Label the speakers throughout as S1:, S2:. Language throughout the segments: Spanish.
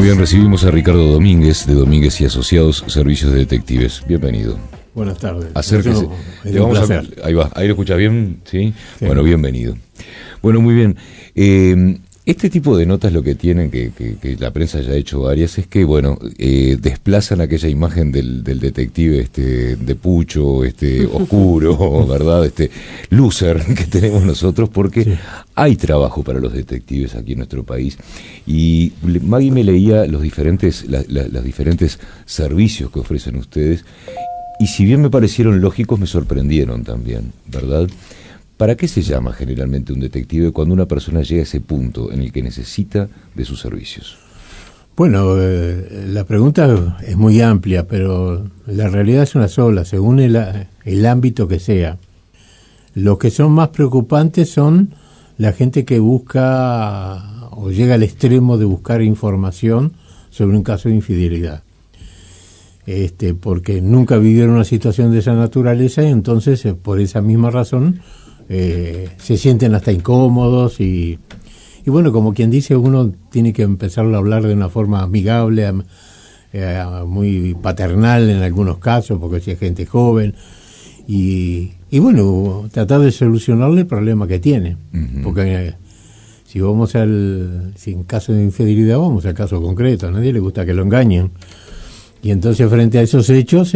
S1: bien, recibimos a Ricardo Domínguez, de Domínguez y Asociados, Servicios de Detectives. Bienvenido.
S2: Buenas tardes.
S1: Acérquese. Ahí va. ¿Ahí lo escucha bien? ¿Sí? Sí. Bueno, bienvenido. Bueno, muy bien. Este tipo de notas lo que tienen, que la prensa ya ha hecho varias, es que, bueno, desplazan aquella imagen del detective de pucho, oscuro, ¿verdad? Loser que tenemos nosotros, porque sí, hay trabajo para los detectives aquí en nuestro país. Y Maggie me leía los diferentes servicios que ofrecen ustedes, y si bien me parecieron lógicos, me sorprendieron también, ¿verdad? ¿Para qué se llama generalmente un detective cuando una persona llega a ese punto en el que necesita de sus servicios?
S2: Bueno, la pregunta es muy amplia, pero la realidad es una sola, según el ámbito que sea. Los que son más preocupantes son la gente que busca o llega al extremo de buscar información sobre un caso de infidelidad. Porque nunca vivieron una situación de esa naturaleza y entonces, por esa misma razón, se sienten hasta incómodos y bueno, como quien dice, uno tiene que empezar a hablar de una forma amigable, muy paternal en algunos casos, porque si hay gente joven, y bueno, tratar de solucionarle el problema que tiene. Uh-huh. Porque si en caso de infidelidad, vamos al caso concreto, a nadie le gusta que lo engañen, y entonces frente a esos hechos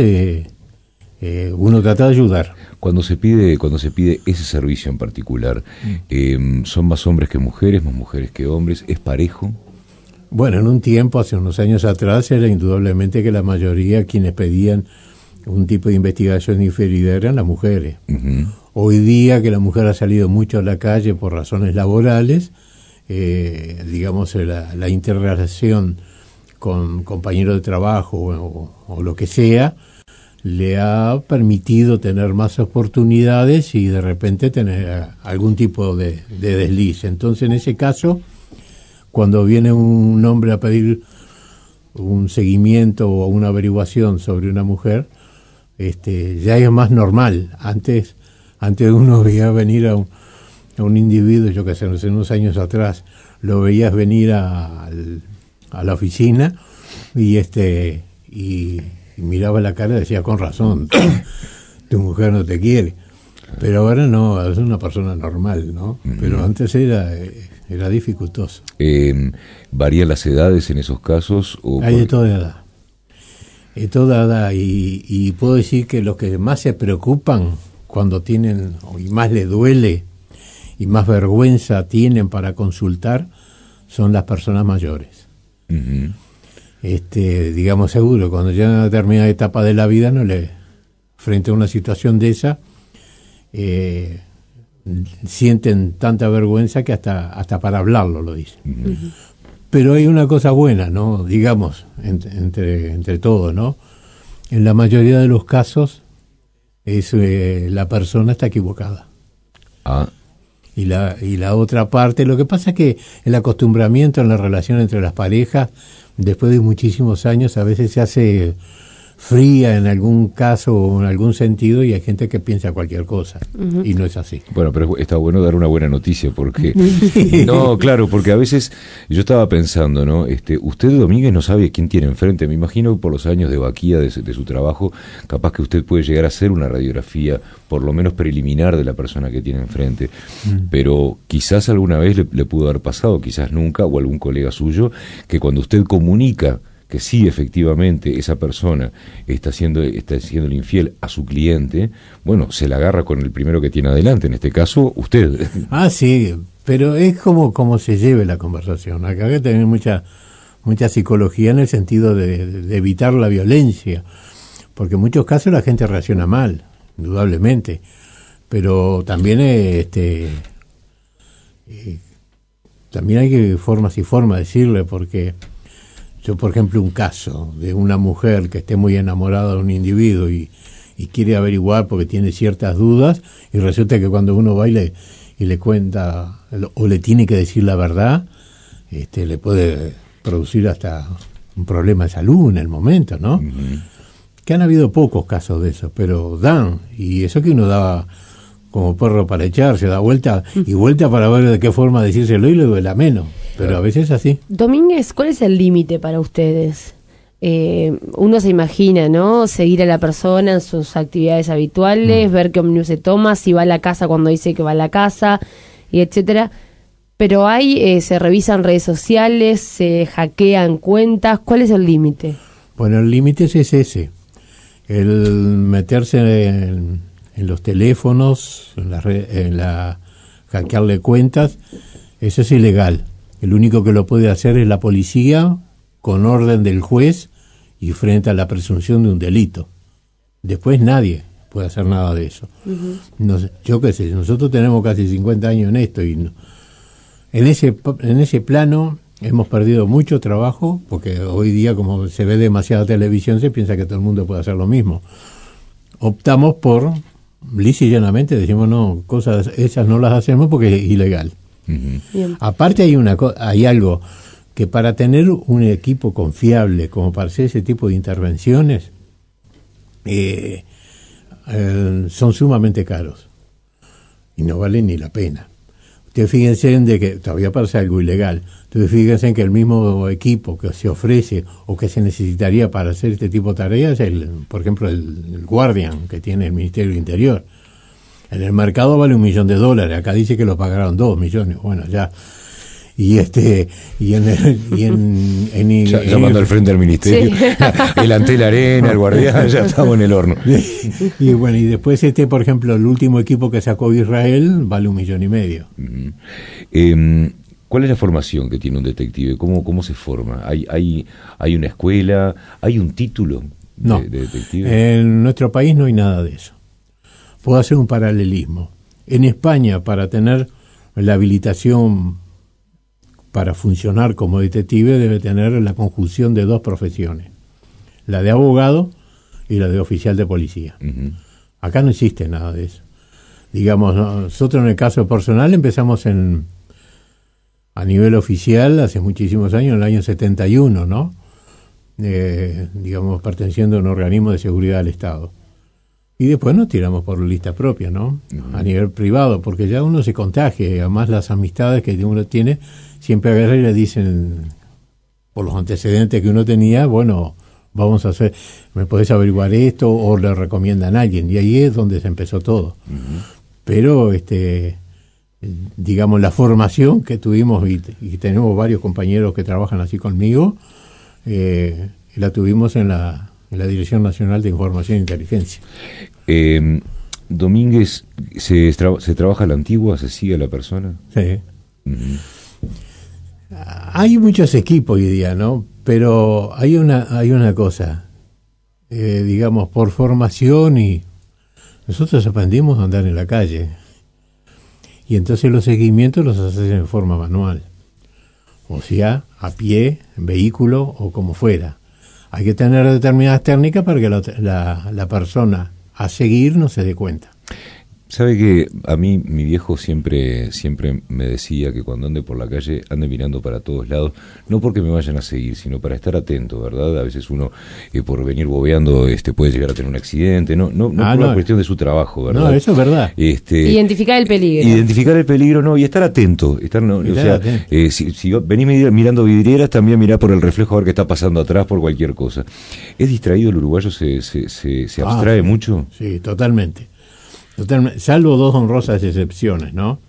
S2: uno trata de ayudar.
S1: Cuando se pide ese servicio en particular, ¿son más hombres que mujeres, más mujeres que hombres? ¿Es parejo?
S2: Bueno, en un tiempo, hace unos años atrás, era indudablemente que la mayoría quienes pedían un tipo de investigación de infidelidad eran las mujeres. Uh-huh. Hoy día, que la mujer ha salido mucho a la calle por razones laborales, digamos, la interrelación con compañeros de trabajo o lo que sea, le ha permitido tener más oportunidades y de repente tener algún tipo de desliz. Entonces, en ese caso, cuando viene un hombre a pedir un seguimiento o una averiguación sobre una mujer, ya es más normal. Antes uno veía venir a un individuo, yo que sé, hace unos años atrás, lo veías venir a la oficina y miraba la cara y decía, con razón, tu mujer no te quiere. Pero ahora no, es una persona normal, ¿no? Uh-huh. Pero antes era dificultoso.
S1: ¿Varían las edades en esos casos?
S2: Hay de toda edad. De toda edad. Y puedo decir que los que más se preocupan cuando tienen, y más les duele, y más vergüenza tienen para consultar, son las personas mayores. Uh-huh. Digamos seguro, cuando llegan a una determinada etapa de la vida, frente a una situación de esa, sienten tanta vergüenza que hasta para hablarlo lo dicen. Uh-huh. Pero hay una cosa buena, ¿no? Digamos, entre todos, ¿no? En la mayoría de los casos, la persona está equivocada.
S1: Ah.
S2: Y la otra parte, lo que pasa es que el acostumbramiento en la relación entre las parejas, después de muchísimos años, a veces se hace fría en algún caso o en algún sentido, y hay gente que piensa cualquier cosa. Uh-huh. Y no es así.
S1: Bueno, pero está bueno dar una buena noticia, porque no, claro, porque a veces yo estaba pensando, ¿no? Usted, Domínguez, no sabe quién tiene enfrente. Me imagino que por los años de vaquía de su trabajo, capaz que usted puede llegar a hacer una radiografía por lo menos preliminar de la persona que tiene enfrente. Pero quizás alguna vez le pudo haber pasado, quizás nunca, o algún colega suyo, que cuando usted comunica que sí, efectivamente, esa persona está siendo infiel a su cliente, bueno, se la agarra con el primero que tiene adelante, en este caso, usted.
S2: Ah, sí, pero es como se lleve la conversación. Acá hay que tener mucha psicología en el sentido de evitar la violencia, porque en muchos casos la gente reacciona mal, indudablemente, pero también también hay que formas y formas de decirle, porque yo, por ejemplo, un caso de una mujer que esté muy enamorada de un individuo y quiere averiguar porque tiene ciertas dudas, y resulta que cuando uno va y le cuenta o le tiene que decir la verdad, le puede producir hasta un problema de salud en el momento, ¿no? Uh-huh. Que han habido pocos casos de eso, pero dan, y eso que uno como perro para echarse, da vuelta y vuelta para ver de qué forma decírselo y le duela menos, pero a veces es así.
S3: Domínguez, ¿cuál es el límite para ustedes? Uno se imagina, ¿no? Seguir a la persona en sus actividades habituales, ver qué ómnibus se toma, si va a la casa cuando dice que va a la casa, y etcétera. Pero se revisan redes sociales, se hackean cuentas. ¿Cuál es el límite? Bueno, el límite es ese. El meterse en los teléfonos, hackearle cuentas, eso es ilegal. El único que lo puede hacer es la policía con orden del juez y frente a la presunción de un delito. Después nadie puede hacer nada de eso. Yo qué sé, nosotros tenemos casi 50 años en esto y en ese plano hemos perdido mucho trabajo, porque hoy día, como se ve demasiada televisión, se piensa que todo el mundo puede hacer lo mismo. Optamos por, lisa y llanamente, decimos, no, cosas esas no las hacemos porque es ilegal. Aparte hay algo, que para tener un equipo confiable, como para hacer ese tipo de intervenciones, son sumamente caros y no valen ni la pena. Ustedes fíjense en de que todavía parece algo ilegal. Ustedes fíjense en que el mismo equipo que se ofrece o que se necesitaría para hacer este tipo de tareas es, por ejemplo, el Guardian que tiene el Ministerio del Interior. En el mercado vale $1 millón. Acá dice que lo pagaron 2 millones. Bueno, ya.
S1: Llamando al frente del ministerio, sí. El Antel Arena, el Guardián, ya estamos en el horno.
S2: Y bueno, y después por ejemplo, el último equipo que sacó Israel vale $1,5 millones.
S1: ¿Cuál es la formación que tiene un detective? ¿Cómo se forma? ¿Hay una escuela? ¿Hay un título de detective?
S2: En nuestro país no hay nada de eso. Puedo hacer un paralelismo. En España, para tener la habilitación para funcionar como detective, debe tener la conjunción de 2 profesiones, la de abogado y la de oficial de policía. Acá no existe nada de eso. Digamos, nosotros en el caso personal empezamos a nivel oficial hace muchísimos años, en el año 71, ¿no? Digamos, perteneciendo a un organismo de seguridad del Estado. Y después nos tiramos por lista propia, ¿no? A nivel privado, porque ya uno se contagia, y además las amistades que uno tiene siempre agarra y le dicen, por los antecedentes que uno tenía, bueno, vamos a hacer, ¿me podés averiguar esto? O le recomiendan a alguien, y ahí es donde se empezó todo. Pero, digamos, la formación que tuvimos, y tenemos varios compañeros que trabajan así conmigo, la tuvimos en la Dirección Nacional de Información e Inteligencia.
S1: Domínguez, ¿se trabaja a la antigua? ¿Se sigue a la persona?
S2: Sí. Hay muchos equipos hoy día, ¿no? Pero hay una cosa, digamos, por formación, y nosotros aprendimos a andar en la calle. Y entonces los seguimientos los haces en forma manual. O sea, a pie, en vehículo o como fuera. Hay que tener determinadas técnicas para que la persona a seguir no se dé cuenta.
S1: Sabe que a mí mi viejo siempre me decía que cuando ande por la calle ande mirando para todos lados, no porque me vayan a seguir, sino para estar atento, ¿verdad? A veces uno por venir bobeando puede llegar a tener un accidente, no por la cuestión de su trabajo, ¿verdad?
S2: No, eso es verdad.
S3: Identificar el peligro.
S1: Identificar el peligro, no, y estar atento. Si venís mirando vidrieras, también mirá por el reflejo a ver qué está pasando atrás por cualquier cosa. ¿Es distraído el uruguayo? ¿Se abstrae mucho?
S2: Sí, totalmente. Salvo 2 honrosas excepciones, ¿no?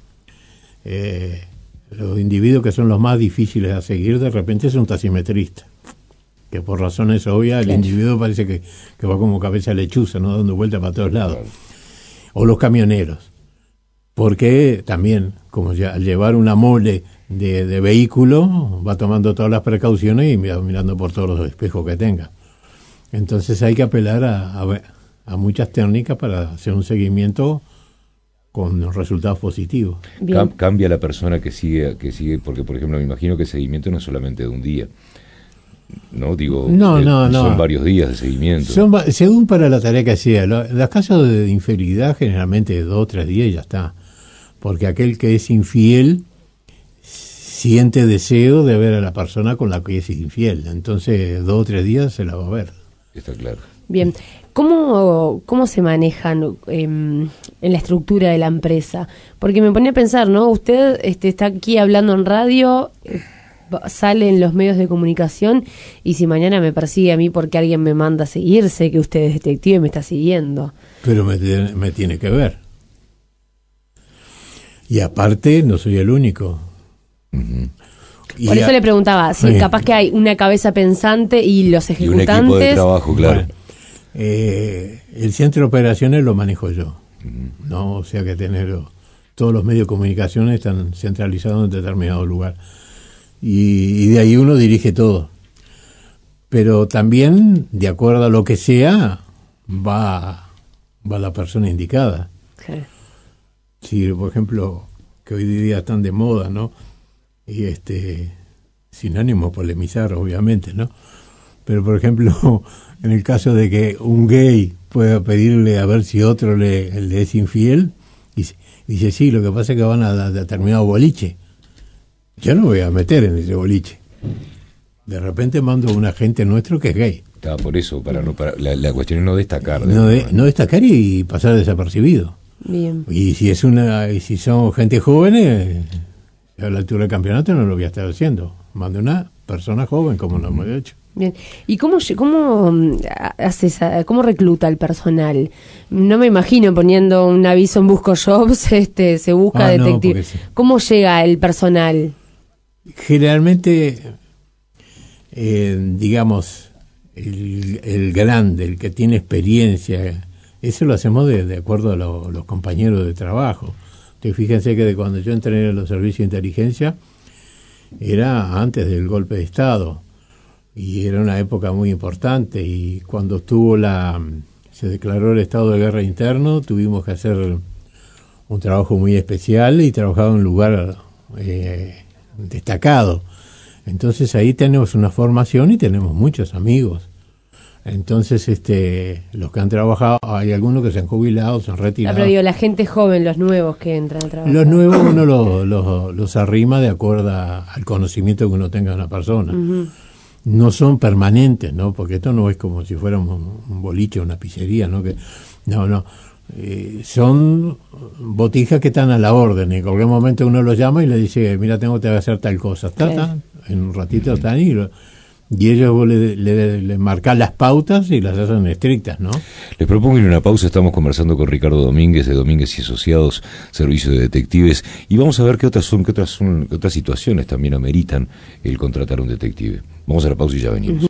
S2: Los individuos que son los más difíciles a seguir, de repente es un taximetrista, que por razones obvias el individuo parece que va como cabeza lechuza, ¿no? Dando vueltas para todos lados. O los camioneros, porque también, como al llevar una mole de vehículo, va tomando todas las precauciones y mirando por todos los espejos que tenga. Entonces hay que apelar a muchas técnicas para hacer un seguimiento con resultados positivos.
S1: Cambia la persona que sigue, porque por ejemplo me imagino que el seguimiento no es solamente de un día, ¿no? Son varios días de seguimiento.
S2: Según para la tarea que sea. Los casos de infidelidad generalmente 2 o 3 días y ya está, porque aquel que es infiel siente deseo de ver a la persona con la que es infiel, entonces 2 o 3 días se la va a ver.
S1: Está claro.
S3: Bien.
S4: ¿Cómo se manejan en la estructura de la empresa? Porque me ponía a pensar, ¿no? Usted está aquí hablando en radio, sale en los medios de comunicación, y si mañana me persigue a mí porque alguien me manda a seguir, sé que usted es detective y me está siguiendo.
S2: Pero me tiene que ver. Y aparte, no soy el único.
S1: Uh-huh.
S4: Por eso le preguntaba, si capaz que hay una cabeza pensante y los ejecutantes...
S1: Y un equipo de trabajo, claro.
S2: Bueno, el centro de operaciones lo manejo yo, ¿no? O sea que todos los medios de comunicación están centralizados en determinado lugar. Y de ahí uno dirige todo. Pero también, de acuerdo a lo que sea, va la persona indicada.
S4: Sí.
S2: Sí, por ejemplo, que hoy día están de moda, ¿no? Y sin ánimo de polemizar, obviamente, ¿no? Pero, por ejemplo, en el caso de que un gay pueda pedirle a ver si otro le es infiel, dice, sí, lo que pasa es que van a determinado boliche. Yo no me voy a meter en ese boliche. De repente mando a un agente nuestro que es gay.
S1: Por eso, la cuestión es no destacar.
S2: No destacar y pasar desapercibido.
S4: Bien.
S2: Y si son gente jóvenes, a la altura del campeonato no lo voy a estar haciendo. Mando una persona joven, como lo hemos hecho.
S4: Bien. ¿Y cómo recluta el personal? No me imagino poniendo un aviso en Busco Jobs, se busca detective.
S2: Sí.
S4: ¿Cómo llega el personal?
S2: Generalmente, digamos, el grande, el que tiene experiencia, eso lo hacemos de acuerdo a los compañeros de trabajo. Entonces, fíjense que cuando yo entré en los servicios de inteligencia, era antes del golpe de Estado, y era una época muy importante, y cuando se declaró el estado de guerra interno, tuvimos que hacer un trabajo muy especial y trabajaba en un lugar destacado. Entonces ahí tenemos una formación y tenemos muchos amigos. Entonces los que han trabajado, hay algunos que se han jubilado, se han retirado.
S4: Pero digo, la gente joven, los nuevos que entran a trabajar.
S2: Los nuevos uno los arrima de acuerdo al conocimiento que uno tenga de una persona. Uh-huh. No son permanentes, ¿no? Porque esto no es como si fuera un boliche o una pizzería, ¿no? No. Son botijas que están a la orden. En cualquier momento uno los llama y le dice, mira, tengo que hacer tal cosa. En un ratito están y ellos vos le marcan las pautas y las hacen estrictas, ¿no?
S1: Les propongo ir a una pausa. Estamos conversando con Ricardo Domínguez de Domínguez y Asociados, Servicio de Detectives, y vamos a ver qué otras situaciones también ameritan el contratar a un detective. Vamos a la pausa y ya venimos.